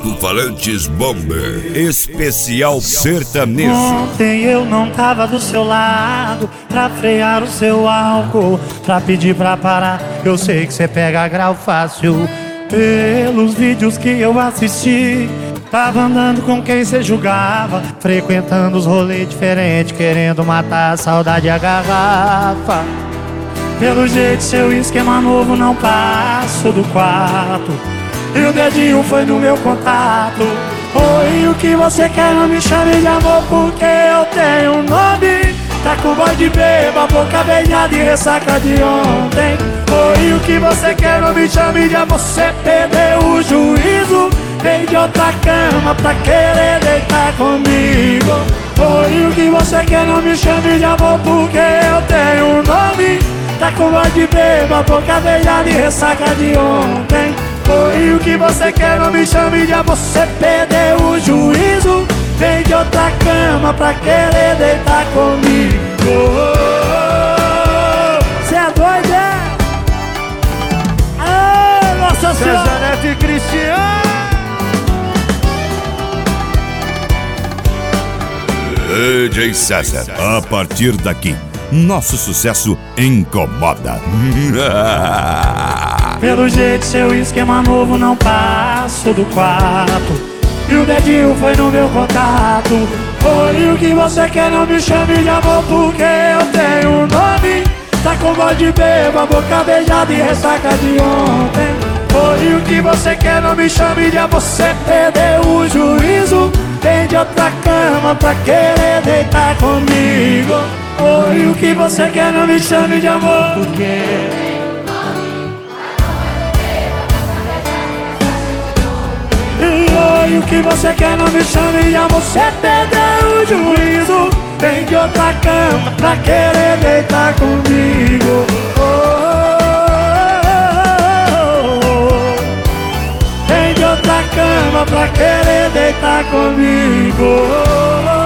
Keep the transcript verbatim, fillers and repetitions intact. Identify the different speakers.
Speaker 1: Alto-falantes Bomber, especial sertanejo.
Speaker 2: Ontem eu não tava do seu lado pra frear o seu álcool, pra pedir pra parar. Eu sei que cê pega grau fácil. Pelos vídeos que eu assisti, tava andando com quem cê julgava, frequentando os rolês diferentes, querendo matar a saudade e a garrafa. Pelo jeito seu esquema novo não passo do quarto, e o dedinho foi no meu contato. Oi, o que você quer? Não me chame de amor porque eu tenho um nome. Tá com voz de beba, boca beijada e ressaca de ontem. Oi, o que você quer? Não me chame de amor, você perdeu o juízo. Veio de outra cama pra querer deitar comigo. Oi, o que você quer? Não me chame de amor porque eu tenho um nome. Tá com voz de beba, boca beijada e ressaca de ontem. Oi, o que você quer? Não me chame de amor, você perdeu o juízo. Vem de outra cama pra querer deitar comigo. Cê é doido, é? Ah, Nossa Senhora!
Speaker 3: César Neto e Cristiano.
Speaker 1: D J César, a partir daqui, nosso sucesso incomoda.
Speaker 2: Pelo jeito seu esquema novo não passo do quarto, e o dedinho foi no meu contato. Oi, o que você quer? Não me chame de amor porque eu tenho um nome. Tá com voz de beba, boca beijada e ressaca de ontem. Oi, o que você quer? Não me chame de amor, você perdeu o juízo. Vem de outra cama pra querer deitar comigo. Oi, o que você quer? Não me chame de amor porque... Oi, o que você quer? Não me chame de amor, você perdeu o juízo. Vem de outra cama pra querer deitar comigo. Oh, oh, oh, oh. Vem de outra cama pra querer deitar comigo. Oh, oh, oh.